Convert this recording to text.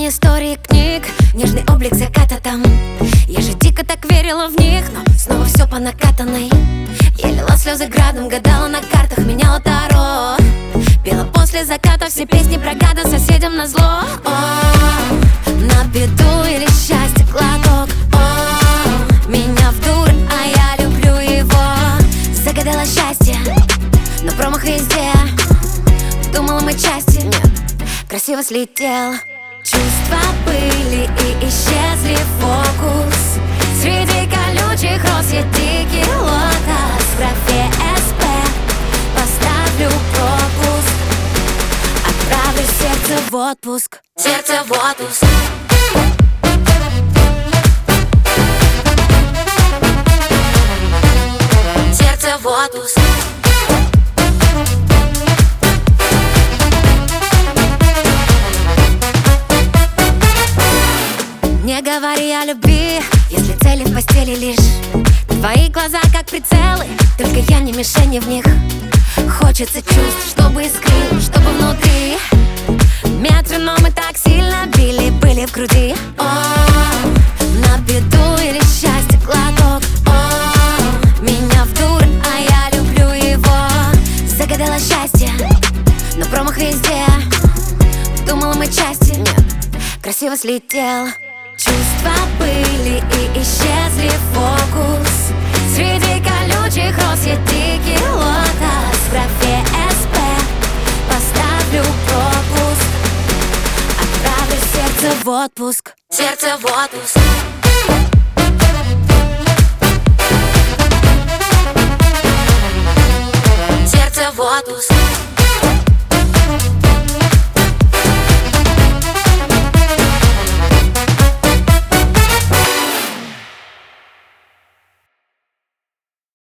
истории книг, нежный облик заката там. Я же дико так верила в них, но снова все по накатанной. Я лила слезы градом, гадала на картах, меняла таро. Пела после заката все песни про гада соседям назло. О, на беду или счастье глоток. О, меня в дурь, а я люблю его. Загадала счастье, но промах везде. Думала мы части, нет, красиво слетел. Чувства были и исчезли в фокус. Среди колючих роз я дикий лотос. В графе СП поставлю пропуск. Отправлю сердце в отпуск. Сердце в отпуск. Сердце в отпуск. Не говори о любви, если цели в постели лишь твои глаза как прицелы, только я не мишени в них. Хочется чувств, чтобы искрило, чтобы внутри. Метроном так сильно били, были в груди. О, на беду или счастье глоток. О, меня в дурь, а я люблю его. Загадала счастье, но промах везде. Думала мы части, нет, красиво слетел. Чувства были и исчезли в фокус. Среди колючих роз я дикий лотос. В графе СП поставлю пропуск. Отправлю сердце в отпуск. Сердце в отпуск. Сердце в отпуск.